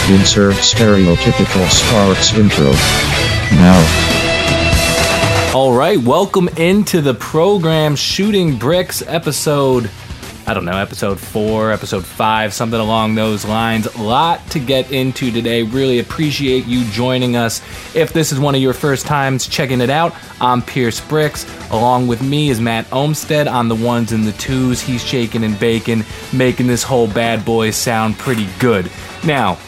Insert stereotypical Sparks intro. Now. All right, welcome into the program Shooting Bricks episode 4, episode 5, something along those lines. A lot to get into today. Really appreciate you joining us. If this is one of your first times checking it out, I'm Pierce Bricks. Along with me is Matt Olmstead on the ones and the twos. He's shaking and baking, making this whole bad boy sound pretty good. Now,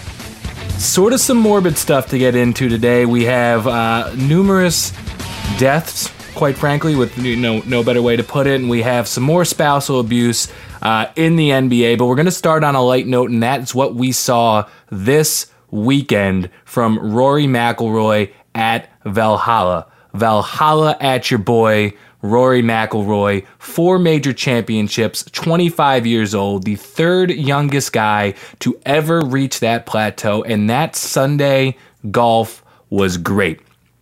sort of some morbid stuff to get into today. We have numerous deaths, quite frankly, with no better way to put it, and we have some more spousal abuse in the NBA, but we're going to start on a light note, and that's what we saw this weekend from Rory McIlroy at Valhalla. Valhalla at your boy, Rory McIlroy, 4 major championships, 25 years old, the third youngest guy to ever reach that plateau, and that Sunday golf was great.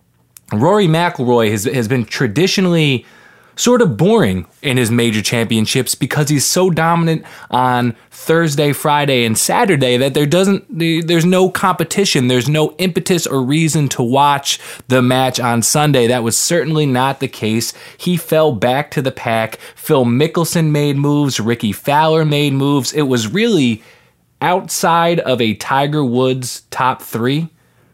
Rory McIlroy has been traditionally sort of boring in his major championships because he's so dominant on Thursday, Friday, and Saturday that there's no competition. There's no impetus or reason to watch the match on Sunday. That was certainly not the case. He fell back to the pack. Phil Mickelson made moves. Ricky Fowler made moves. It was really outside of a Tiger Woods top 3.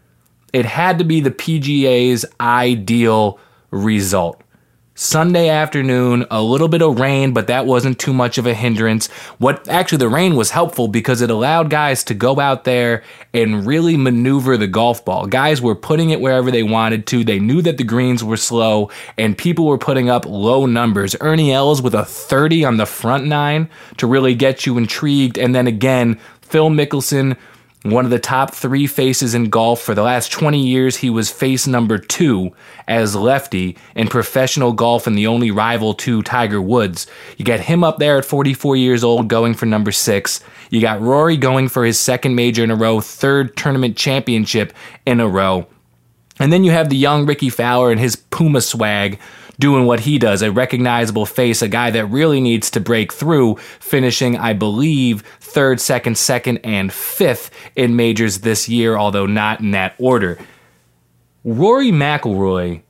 It had to be the PGA's ideal result. Sunday afternoon, a little bit of rain, but that wasn't too much of a hindrance. The rain was helpful because it allowed guys to go out there and really maneuver the golf ball. Guys were putting it wherever they wanted to. They knew that the greens were slow, and people were putting up low numbers. Ernie Els with a 30 on the front 9 to really get you intrigued. And then again, Phil Mickelson, one of the top 3 faces in golf. For the last 20 years, he was face number 2 as lefty in professional golf and the only rival to Tiger Woods. You got him up there at 44 years old going for number 6. You got Rory going for his second major in a row, 3rd tournament championship in a row. And then you have the young Ricky Fowler and his Puma swag doing what he does, a recognizable face, a guy that really needs to break through, finishing, I believe, 3rd, 2nd, and 5th in majors this year, although not in that order. Rory McIlroy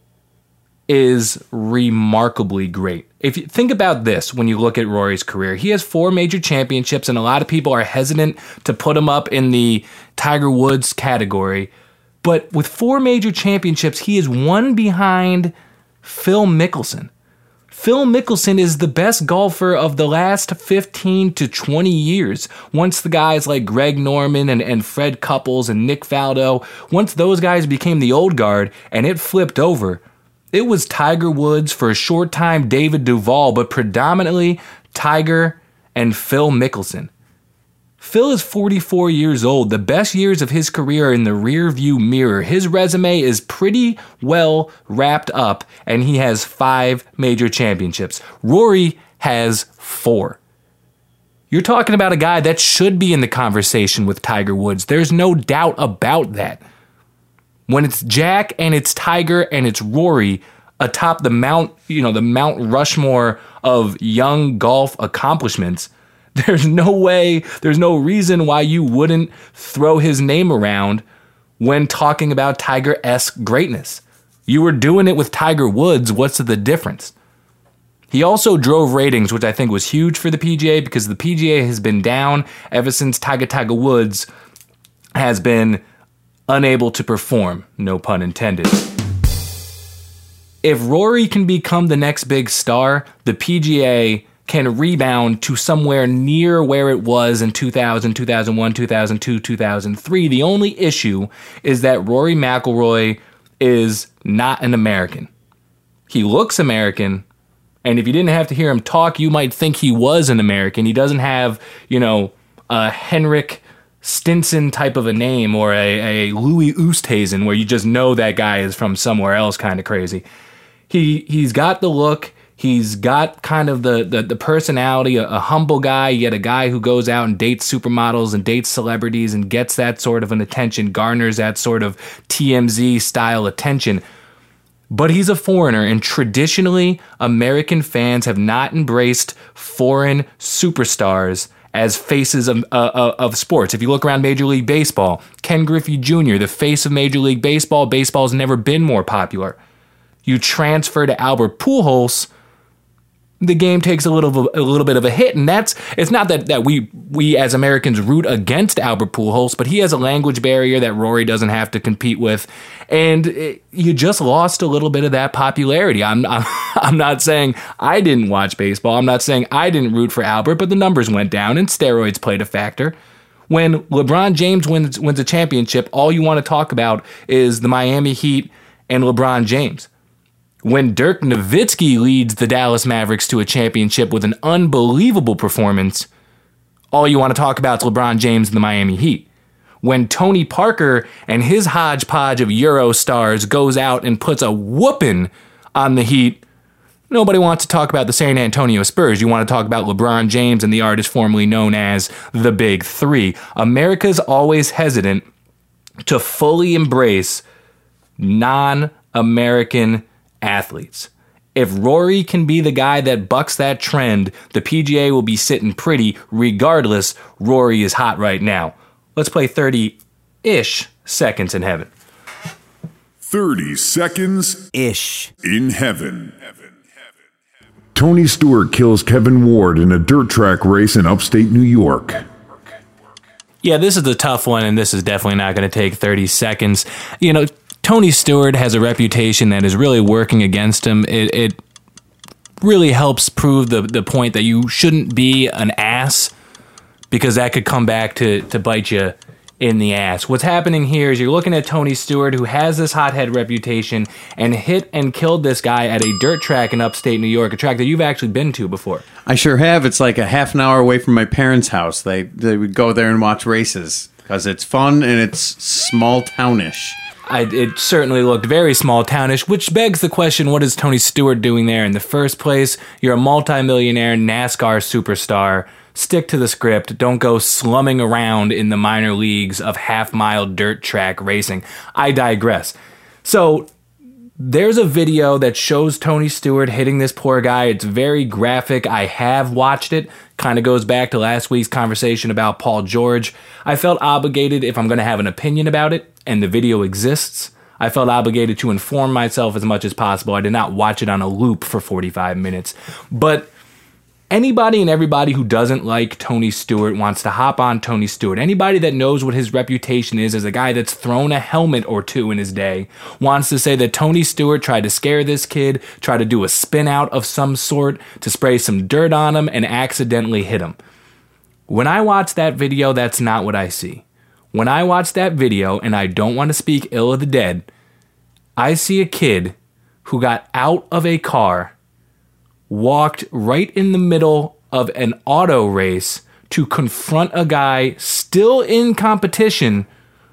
is remarkably great. If you think about this, when you look at Rory's career, he has 4 major championships, and a lot of people are hesitant to put him up in the Tiger Woods category. But with 4 major championships, he is one behind Phil Mickelson. Phil Mickelson is the best golfer of the last 15 to 20 years. Once the guys like Greg Norman and Fred Couples and Nick Faldo, once those guys became the old guard and it flipped over, it was Tiger Woods, for a short time David Duval, but predominantly Tiger and Phil Mickelson. Phil is 44 years old. The best years of his career are in the rear view mirror. His resume is pretty well wrapped up, and he has 5 major championships. Rory has 4. You're talking about a guy that should be in the conversation with Tiger Woods. There's no doubt about that. When it's Jack and it's Tiger and it's Rory atop the Mount Rushmore of young golf accomplishments, there's no reason why you wouldn't throw his name around when talking about Tiger-esque greatness. You were doing it with Tiger Woods. What's the difference? He also drove ratings, which I think was huge for the PGA, because the PGA has been down ever since Tiger Woods has been unable to perform, no pun intended. If Rory can become the next big star, the PGA can rebound to somewhere near where it was in 2000, 2001, 2002, 2003. The only issue is that Rory McIlroy is not an American. He looks American, and if you didn't have to hear him talk, you might think he was an American. He doesn't have, a Henrik Stinson type of a name or a Louis Oosthuizen where you just know that guy is from somewhere else, kind of crazy. He's got the look. He's got kind of the personality, a humble guy, yet a guy who goes out and dates supermodels and dates celebrities and gets that sort of an attention, garners that sort of TMZ-style attention. But he's a foreigner, and traditionally, American fans have not embraced foreign superstars as faces of sports. If you look around Major League Baseball, Ken Griffey Jr., the face of Major League Baseball, baseball's never been more popular. You transfer to Albert Pujols, the game takes a little bit of a hit, and it's not that we as Americans root against Albert Pujols, but he has a language barrier that Rory doesn't have to compete with, and you just lost a little bit of that popularity. I'm not saying I didn't watch baseball. I'm not saying I didn't root for Albert, but the numbers went down, and steroids played a factor. When LeBron James wins a championship, all you want to talk about is the Miami Heat and LeBron James. When Dirk Nowitzki leads the Dallas Mavericks to a championship with an unbelievable performance, all you want to talk about is LeBron James and the Miami Heat. When Tony Parker and his hodgepodge of Euro stars goes out and puts a whooping on the Heat, nobody wants to talk about the San Antonio Spurs. You want to talk about LeBron James and the artist formerly known as the Big Three. America's always hesitant to fully embrace non-American athletes. If Rory can be the guy that bucks that trend, the PGA will be sitting pretty. Regardless, Rory is hot right now. Let's play 30-ish seconds in heaven. 30 seconds Ish. in heaven. Tony Stewart kills Kevin Ward in a dirt track race in upstate New York. Yeah, this is a tough one, and this is definitely not going to take 30 seconds. Tony Stewart has a reputation that is really working against him. It really helps prove the point that you shouldn't be an ass, because that could come back to bite you in the ass. What's happening here is you're looking at Tony Stewart, who has this hothead reputation, and hit and killed this guy at a dirt track in upstate New York, a track that you've actually been to before. I sure have. It's like a half an hour away from my parents' house. They would go there and watch races because it's fun and it's small townish. It certainly looked very small townish, which begs the question, what is Tony Stewart doing there in the first place? You're a multimillionaire NASCAR superstar. Stick to the script. Don't go slumming around in the minor leagues of half-mile dirt track racing. I digress. So there's a video that shows Tony Stewart hitting this poor guy. It's very graphic. I have watched it. Kind of goes back to last week's conversation about Paul George. I felt obligated, if I'm going to have an opinion about it, and the video exists, I felt obligated to inform myself as much as possible. I did not watch it on a loop for 45 minutes. But anybody and everybody who doesn't like Tony Stewart wants to hop on Tony Stewart. Anybody that knows what his reputation is as a guy that's thrown a helmet or two in his day wants to say that Tony Stewart tried to scare this kid, try to do a spin out of some sort, to spray some dirt on him and accidentally hit him. When I watch that video, that's not what I see. When I watch that video, and I don't want to speak ill of the dead, I see a kid who got out of a car, walked right in the middle of an auto race to confront a guy still in competition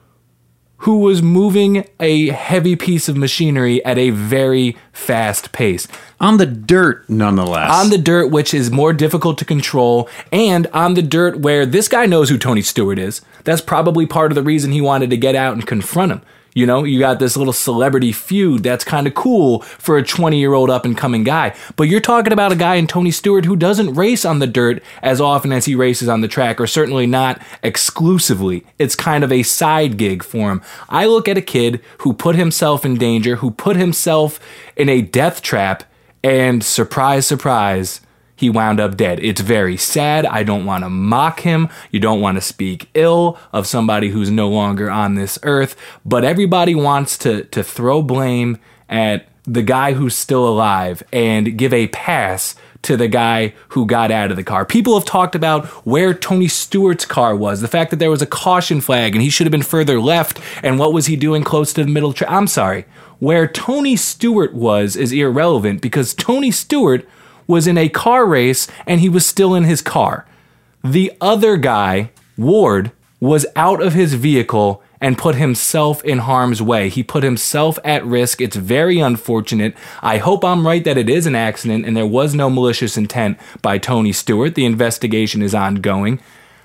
who was moving a heavy piece of machinery at a very fast pace. On the dirt, nonetheless. On the dirt, which is more difficult to control, and on the dirt where this guy knows who Tony Stewart is. That's probably part of the reason he wanted to get out and confront him. You know, you got this little celebrity feud that's kind of cool for a 20-year-old up-and-coming guy. But you're talking about a guy in Tony Stewart who doesn't race on the dirt as often as he races on the track, or certainly not exclusively. It's kind of a side gig for him. I look at a kid who put himself in danger, who put himself in a death trap, and surprise, surprise, he wound up dead. It's very sad. I don't want to mock him. You don't want to speak ill of somebody who's no longer on this earth. But everybody wants to throw blame at the guy who's still alive and give a pass to the guy who got out of the car. People have talked about where Tony Stewart's car was, the fact that there was a caution flag and he should have been further left, and what was he doing close to the middle track. I'm sorry. Where Tony Stewart was is irrelevant, because Tony Stewart was in a car race and he was still in his car. The other guy, Ward, was out of his vehicle and put himself in harm's way. He put himself at risk. It's very unfortunate. I hope I'm right that it is an accident and there was no malicious intent by Tony Stewart. The investigation is ongoing.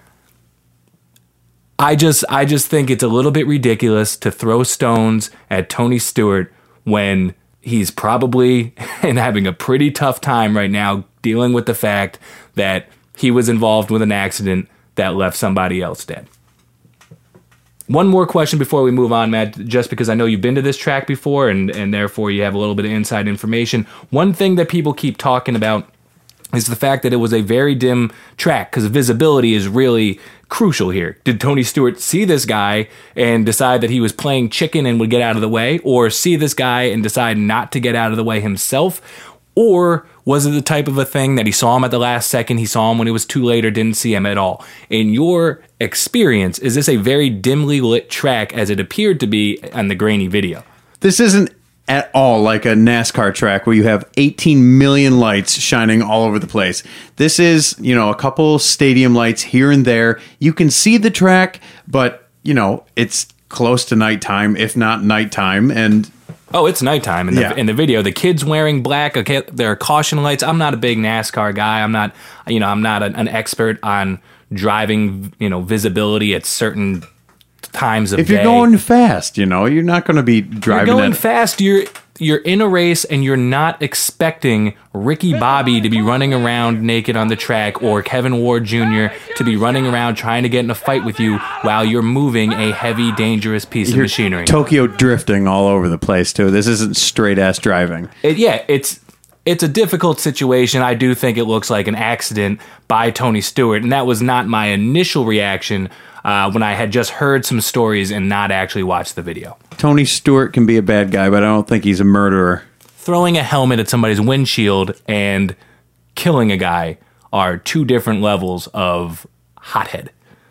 I just think it's a little bit ridiculous to throw stones at Tony Stewart when he's probably and having a pretty tough time right now dealing with the fact that he was involved with an accident that left somebody else dead. One more question before we move on, Matt, just because I know you've been to this track before and therefore you have a little bit of inside information. One thing that people keep talking about is the fact that it was a very dim track because visibility is really crucial here. Did Tony Stewart see this guy and decide that he was playing chicken and would get out of the way, or see this guy and decide not to get out of the way himself? Or was it the type of a thing that he saw him at the last second, he saw him when it was too late, or didn't see him at all? In your experience, is this a very dimly lit track as it appeared to be on the grainy video? This isn't at all like a NASCAR track where you have 18 million lights shining all over the place. This is, a couple stadium lights here and there. You can see the track, but, it's close to nighttime, if not nighttime, and... Oh, it's nighttime in the video. The kid's wearing black. Okay, there are caution lights. I'm not a big NASCAR guy. I'm not an expert on driving, visibility at certain times of day. If you're going fast, you're not going to be driving. You're going fast. You're in a race and you're not expecting Ricky Bobby to be running around naked on the track or Kevin Ward Jr. to be running around trying to get in a fight with you while you're moving a heavy, dangerous piece of machinery. Tokyo drifting all over the place, too. This isn't straight-ass driving. It's a difficult situation. I do think it looks like an accident by Tony Stewart, and that was not my initial reaction when I had just heard some stories and not actually watched the video. Tony Stewart can be a bad guy, but I don't think he's a murderer. Throwing a helmet at somebody's windshield and killing a guy are two different levels of hothead.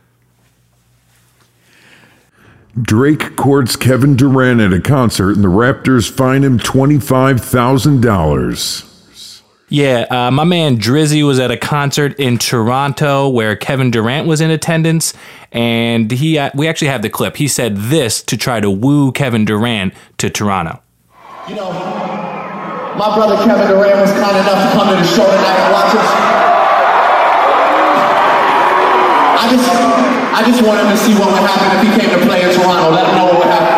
Drake courts Kevin Durant at a concert, and the Raptors fine him $25,000. Yeah, my man Drizzy was at a concert in Toronto where Kevin Durant was in attendance, and we actually have the clip. He said this to try to woo Kevin Durant to Toronto. My brother Kevin Durant was kind enough to come to the show tonight and watch us. I just want him to see what would happen if he came to play in Toronto. Let him know what would happen.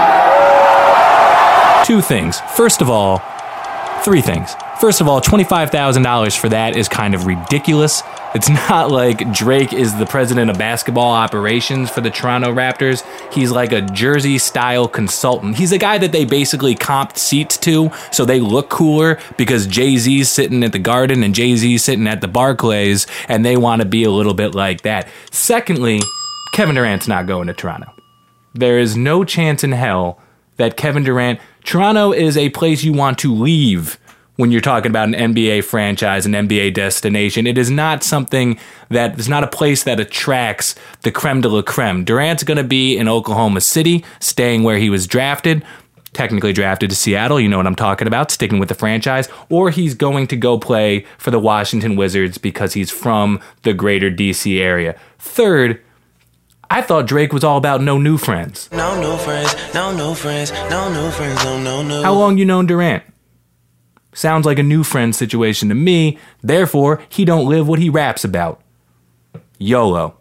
Three things. First of all, $25,000 for that is kind of ridiculous. It's not like Drake is the president of basketball operations for the Toronto Raptors. He's like a Jersey-style consultant. He's a guy that they basically comped seats to, so they look cooler because Jay-Z's sitting at the Garden and Jay-Z's sitting at the Barclays, and they want to be a little bit like that. Secondly, Kevin Durant's not going to Toronto. There is no chance in hell that Kevin Durant... Toronto is a place you want to leave when you're talking about an NBA franchise, an NBA destination. It is not something that is not a place that attracts the creme de la creme. Durant's going to be in Oklahoma City, staying where he was drafted, technically drafted to Seattle, you know what I'm talking about, sticking with the franchise, or he's going to go play for the Washington Wizards because he's from the greater DC area. Third, I thought Drake was all about no new friends. No new friends, no new friends, no new friends, no new. How long you known Durant? Sounds like a new friend situation to me. Therefore, he don't live what he raps about. YOLO.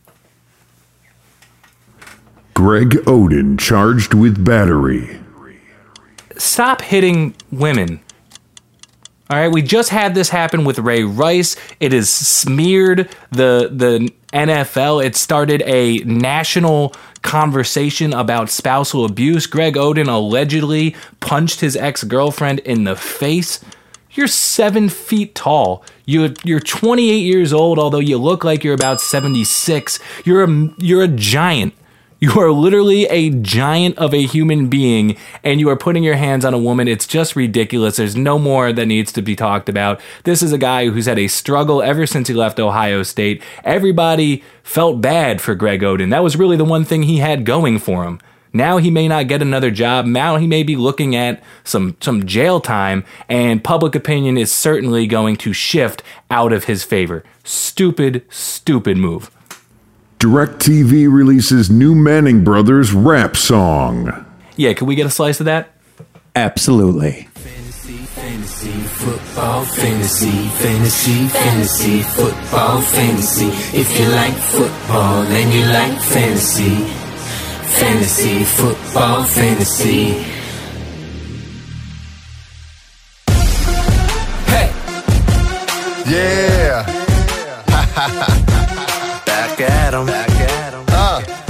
Greg Oden charged with battery. Stop hitting women. All right, we just had this happen with Ray Rice. It has smeared the NFL. It started a national conversation about spousal abuse. Greg Oden allegedly punched his ex-girlfriend in the face. You're 7 feet tall. You're 28 years old, although you look like you're about 76. You're a giant. You are literally a giant of a human being, and you are putting your hands on a woman. It's just ridiculous. There's no more that needs to be talked about. This is a guy who's had a struggle ever since he left Ohio State. Everybody felt bad for Greg Oden. That was really the one thing he had going for him. Now he may not get another job. Now he may be looking at some jail time, and public opinion is certainly going to shift out of his favor. Stupid, stupid move. DirecTV releases new Manning Brothers rap song. Yeah, can we get a slice of that? Absolutely. Fantasy, football, fantasy, football, fantasy. If you like football and you like fantasy, football, fantasy. Hey! Yeah!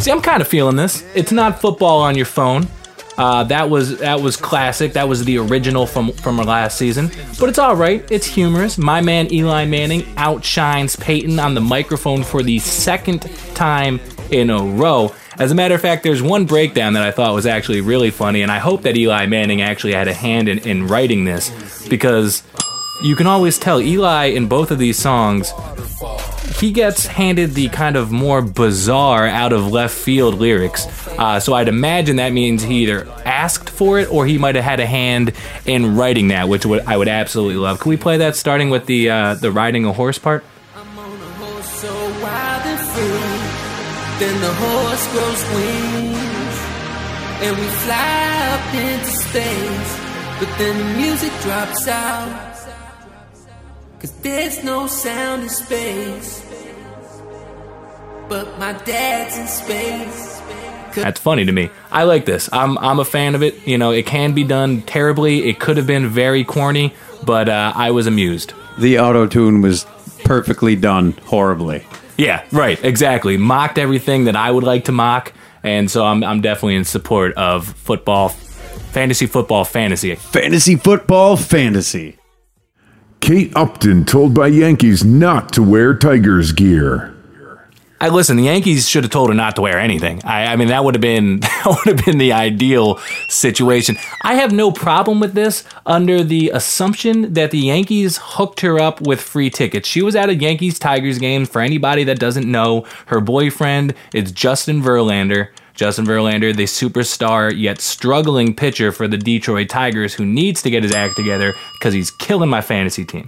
See, I'm kind of feeling this. It's not football on your phone. That was classic. That was the original from our last season. But it's all right. It's humorous. My man Eli Manning outshines Peyton on the microphone for the second time in a row. As a matter of fact, there's one breakdown that I thought was actually really funny, and I hope that Eli Manning actually had a hand in writing this, because you can always tell Eli in both of these songs, he gets handed the kind of more bizarre, out of left field lyrics. So I'd imagine that means he either asked for it or he might have had a hand in writing that, which I would absolutely love. Can we play that starting with the riding a horse part? I'm on a horse so wild and free. Then the horse grows wings, and we fly up into space. But then the music drops out, 'cause there's no sound in space. But my dad's in space. That's funny to me. I like this. I'm a fan of it. You know, it can be done terribly. It could have been very corny, but I was amused. The auto-tune was perfectly done horribly. Yeah, right, exactly. Mocked everything that I would like to mock, and so I'm definitely in support of football, fantasy football, fantasy. Fantasy football, fantasy. Kate Upton told by Yankees not to wear Tigers gear. Listen, the Yankees should have told her not to wear anything. I mean, that would have been the ideal situation. I have no problem with this under the assumption that the Yankees hooked her up with free tickets. She was at a Yankees-Tigers game. For anybody that doesn't know, her boyfriend is Justin Verlander. Justin Verlander, the superstar yet struggling pitcher for the Detroit Tigers, who needs to get his act together because he's killing my fantasy team.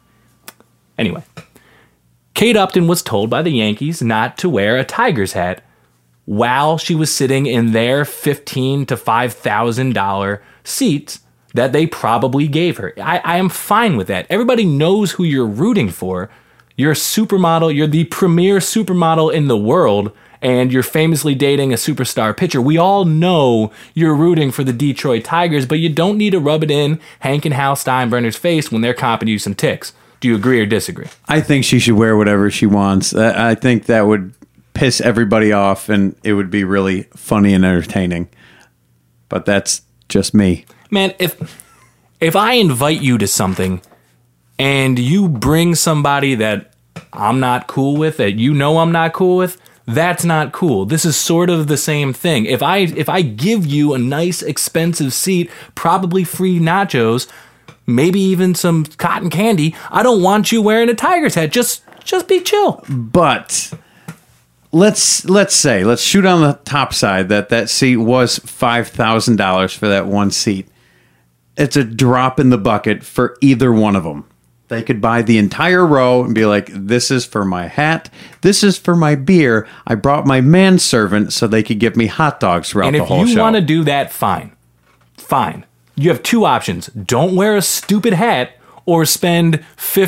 Anyway. Kate Upton was told by the Yankees not to wear a Tigers hat while she was sitting in their $15,000 to $5,000 seats that they probably gave her. I am fine with that. Everybody knows who you're rooting for. You're a supermodel. You're the premier supermodel in the world, and you're famously dating a superstar pitcher. We all know you're rooting for the Detroit Tigers, but you don't need to rub it in Hank and Hal Steinbrenner's face when they're comping you some ticks. Do you agree or disagree? I think she should wear whatever she wants. I think that would piss everybody off, and it would be really funny and entertaining. But that's just me. Man, if I invite you to something and you bring somebody that I'm not cool with, that you know I'm not cool with, that's not cool. This is sort of the same thing. If I give you a nice, expensive seat, probably free nachos, maybe even some cotton candy, I don't want you wearing a Tigers hat. Just be chill. But let's shoot on the top side that seat was $5,000 for that one seat. It's a drop in the bucket for either one of them. They could buy the entire row and be like, this is for my hat, this is for my beer. I brought my manservant so they could give me hot dogs throughout the whole show. And if you want to do that, fine. You have two options. Don't wear a stupid hat or spend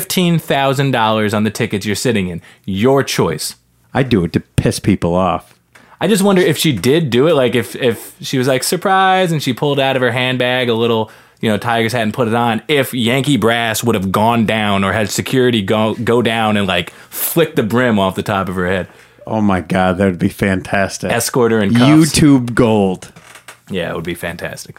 $15,000 on the tickets you're sitting in. Your choice. I do it to piss people off. I just wonder if she did do it, like if she was like, surprise, and she pulled out of her handbag a little, Tigers hat and put it on, if Yankee brass would have gone down or had security go down and like flick the brim off the top of her head. Oh my God, that would be fantastic. Escort her in cuffs. YouTube gold. Yeah, it would be fantastic.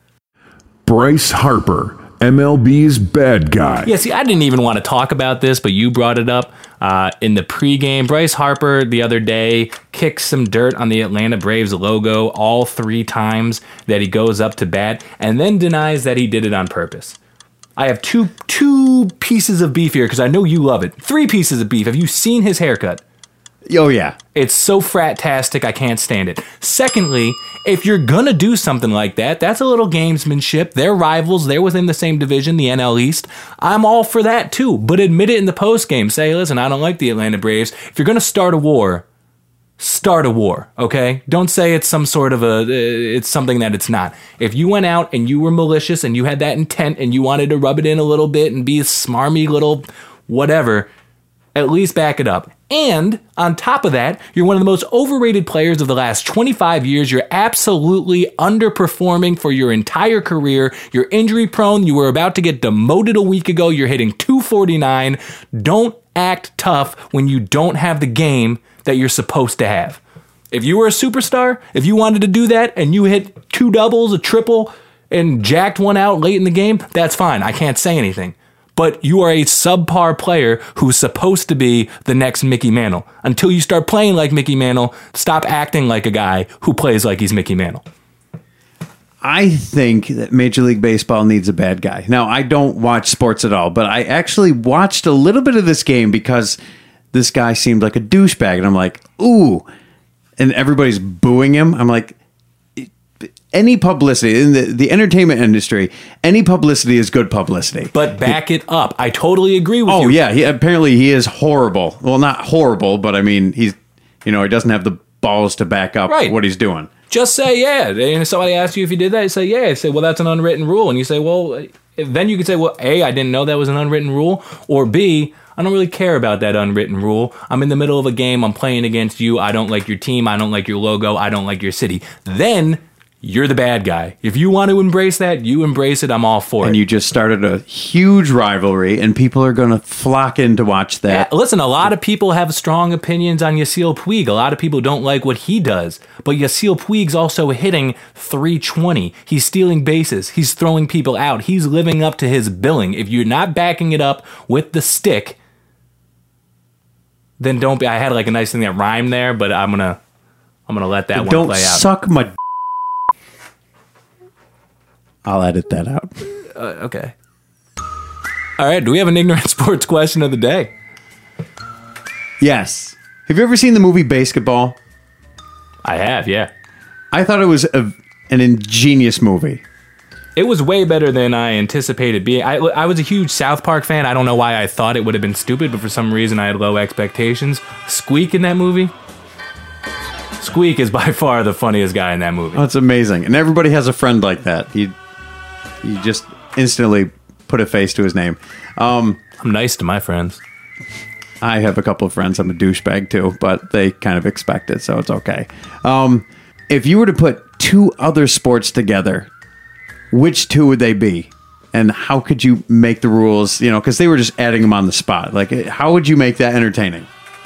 Bryce Harper, MLB's bad guy. Yeah, see, I didn't even want to talk about this, but you brought it up in the pregame. Bryce Harper the other day kicked some dirt on the Atlanta Braves logo all 3 times that he goes up to bat, and then denies that he did it on purpose. I have two pieces of beef here because I know you love it. 3 pieces of beef. Have you seen his haircut? Oh, yeah. It's so frat-tastic, I can't stand it. Secondly, if you're gonna do something like that, that's a little gamesmanship. They're rivals. They're within the same division, the NL East. I'm all for that, too. But admit it in the postgame. Say, listen, I don't like the Atlanta Braves. If you're gonna start a war, okay? Don't say it's some sort of it's something that it's not. If you went out and you were malicious and you had that intent and you wanted to rub it in a little bit and be a smarmy little whatever, at least back it up. And on top of that, you're one of the most overrated players of the last 25 years. You're absolutely underperforming for your entire career. You're injury prone. You were about to get demoted a week ago. You're hitting .249. Don't act tough when you don't have the game that you're supposed to have. If you were a superstar, if you wanted to do that and you hit 2 doubles, a triple, and jacked one out late in the game, that's fine. I can't say anything. But you are a subpar player who's supposed to be the next Mickey Mantle. Until you start playing like Mickey Mantle, stop acting like a guy who plays like he's Mickey Mantle. I think that Major League Baseball needs a bad guy. Now, I don't watch sports at all, but I actually watched a little bit of this game because this guy seemed like a douchebag. And I'm like, ooh. And everybody's booing him. I'm like, any publicity in the entertainment industry, any publicity is good publicity. But back it up. I totally agree with you. Oh, yeah. Apparently he is horrible. Well, not horrible, but I mean, he doesn't have the balls to back up what he's doing. Just say, yeah. And if somebody asks you if you did that, you say, yeah. You say, well, that's an unwritten rule. And you say, well, then you could say, well, A, I didn't know that was an unwritten rule. Or B, I don't really care about that unwritten rule. I'm in the middle of a game. I'm playing against you. I don't like your team. I don't like your logo. I don't like your city. Then you're the bad guy. If you want to embrace that, you embrace it. I'm all for it. And you just started a huge rivalry, and people are going to flock in to watch that. Yeah, listen, a lot of people have strong opinions on Yasiel Puig. A lot of people don't like what he does. But Yasiel Puig's also hitting .320. He's stealing bases. He's throwing people out. He's living up to his billing. If you're not backing it up with the stick, then don't be. I had like a nice thing that rhymed there, but I'm gonna let that one play out. Don't suck my. I'll edit that out. Okay. All right. Do we have an ignorant sports question of the day? Yes. Have you ever seen the movie Basketball? I have. Yeah. I thought it was an ingenious movie. It was way better than I anticipated being. I was a huge South Park fan. I don't know why I thought it would have been stupid, but for some reason I had low expectations. Squeak in that movie. Squeak is by far the funniest guy in that movie. Oh, it's amazing. And everybody has a friend like that. You just instantly put a face to his name. I'm nice to my friends. I have a couple of friends. I'm a douchebag too, but they kind of expect it, so it's okay. If you were to put 2 other sports together, which 2 would they be? And how could you make the rules, because they were just adding them on the spot. Like, how would you make that entertaining?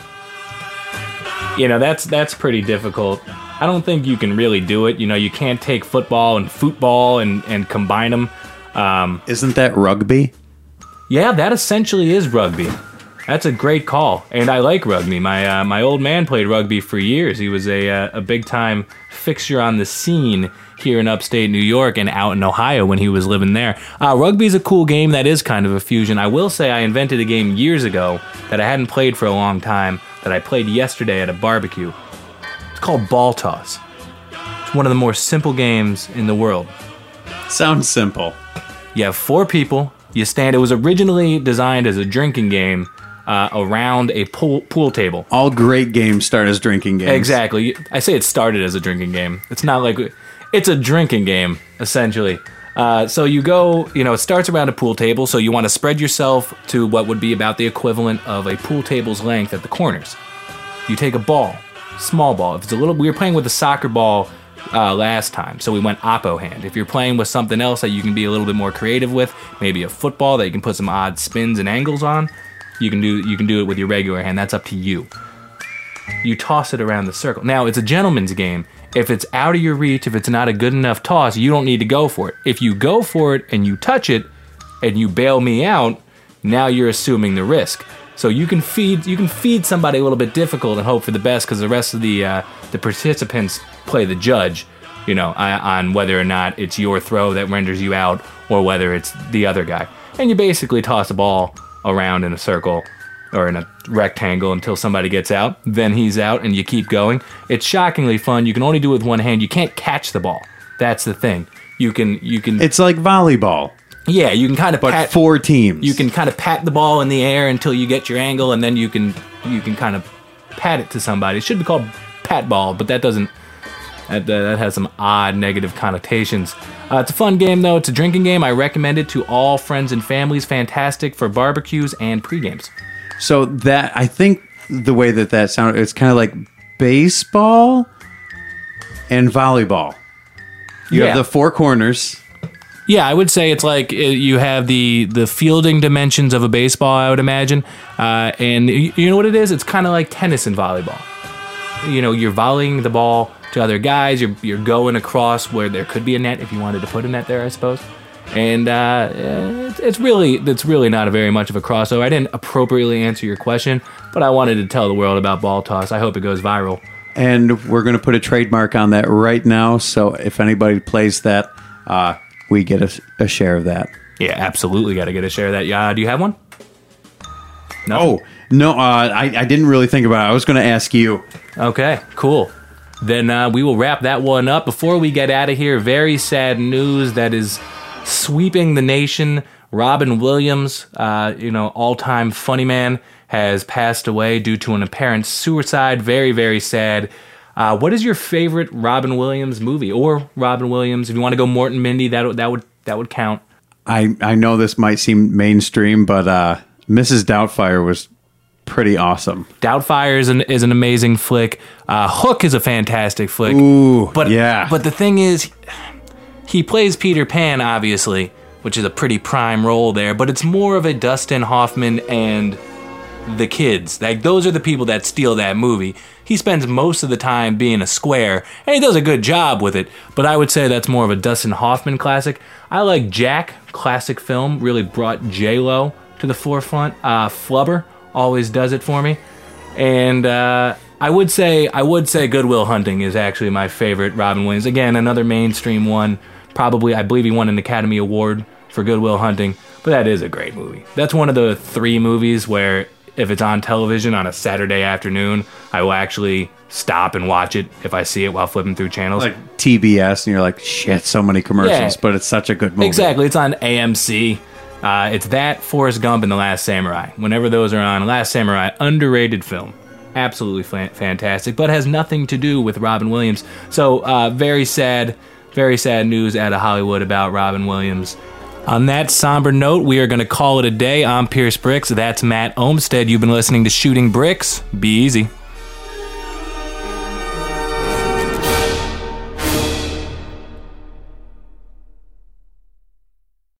That's pretty difficult. I don't think you can really do it. You can't take football and football and combine them. Isn't that rugby? Yeah, that essentially is rugby. That's a great call, and I like rugby. My old man played rugby for years. He was a big-time fixture on the scene here in upstate New York and out in Ohio when he was living there. Rugby's a cool game that is kind of a fusion. I will say I invented a game years ago that I hadn't played for a long time that I played yesterday at a barbecue. It's called Ball Toss. It's one of the more simple games in the world. Sounds simple. You have 4 people. You stand. It was originally designed as a drinking game around a pool table. All great games start as drinking games. Exactly. I say it started as a drinking game. It's not like... It's a drinking game, essentially. So you go, it starts around a pool table, so you want to spread yourself to what would be about the equivalent of a pool table's length at the corners. You take a ball, small ball. If it's we were playing with a soccer ball last time, so we went oppo hand. If you're playing with something else that you can be a little bit more creative with, maybe a football that you can put some odd spins and angles on, you can do it with your regular hand. That's up to you. You toss it around the circle. Now, it's a gentleman's game. If it's out of your reach, if it's not a good enough toss, you don't need to go for it. If you go for it and you touch it and you bail me out, now you're assuming the risk. So you can feed somebody a little bit difficult and hope for the best because the rest of the participants play the judge, on whether or not it's your throw that renders you out or whether it's the other guy. And you basically toss a ball around in a circle or in a rectangle until somebody gets out. Then he's out and you keep going. It's shockingly fun. You can only do it with one hand. You can't catch the ball. That's the thing. You can. It's like volleyball. Yeah, you can kind of pat 4 teams. You can kind of pat the ball in the air until you get your angle, and then you can kind of pat it to somebody. It should be called pat ball, but that doesn't. That has some odd negative connotations. It's a fun game, though. It's a drinking game. I recommend it to all friends and families. Fantastic for barbecues and pre-games. So that, I think the way that sounded, it's kind of like baseball and volleyball. You have the 4 corners. Yeah, I would say it's like you have the fielding dimensions of a baseball, I would imagine. And you know what it is? It's kind of like tennis and volleyball. you're volleying the ball to other guys. You're going across where there could be a net if you wanted to put a net there, I suppose. And it's really not a very much of a crossover. I didn't appropriately answer your question, but I wanted to tell the world about ball toss. I hope it goes viral. And we're going to put a trademark on that right now. So if anybody plays that, we get a share of that. Yeah, absolutely got to get a share of that. Do you have one? No. Oh, no, I didn't really think about it. I was going to ask you. Okay, cool. Then we will wrap that one up. Before we get out of here, very sad news that is sweeping the nation. Robin Williams, all-time funny man, has passed away due to an apparent suicide. Very, very sad. What is your favorite Robin Williams movie? Or Robin Williams, if you want to go Morton Mindy, that would count. I know this might seem mainstream, but Mrs. Doubtfire was pretty awesome. Doubtfire is an amazing flick. Hook is a fantastic flick. Ooh, but yeah. But the thing is, he plays Peter Pan, obviously, which is a pretty prime role there. But it's more of a Dustin Hoffman and the kids. Like, those are the people that steal that movie. He spends most of the time being a square, and he does a good job with it. But I would say that's more of a Dustin Hoffman classic. I like Jack, classic film, really brought J-Lo to the forefront. Flubber always does it for me. And I would say Good Will Hunting is actually my favorite Robin Williams. Again, another mainstream one. Probably, I believe he won an Academy Award for Good Will Hunting. But that is a great movie. That's one of the 3 movies where if it's on television on a Saturday afternoon, I will actually stop and watch it if I see it while flipping through channels. Like TBS, and you're like, shit, so many commercials, Yeah. but it's such a good movie. Exactly. It's on AMC. It's that, Forrest Gump, and The Last Samurai. Whenever those are on, Last Samurai, underrated film. Absolutely fantastic, but has nothing to do with Robin Williams. So very sad news out of Hollywood about Robin Williams. On that somber note, we are going to call it a day. I'm Pierce Bricks. That's Matt Olmstead. You've been listening to Shooting Bricks. Be easy.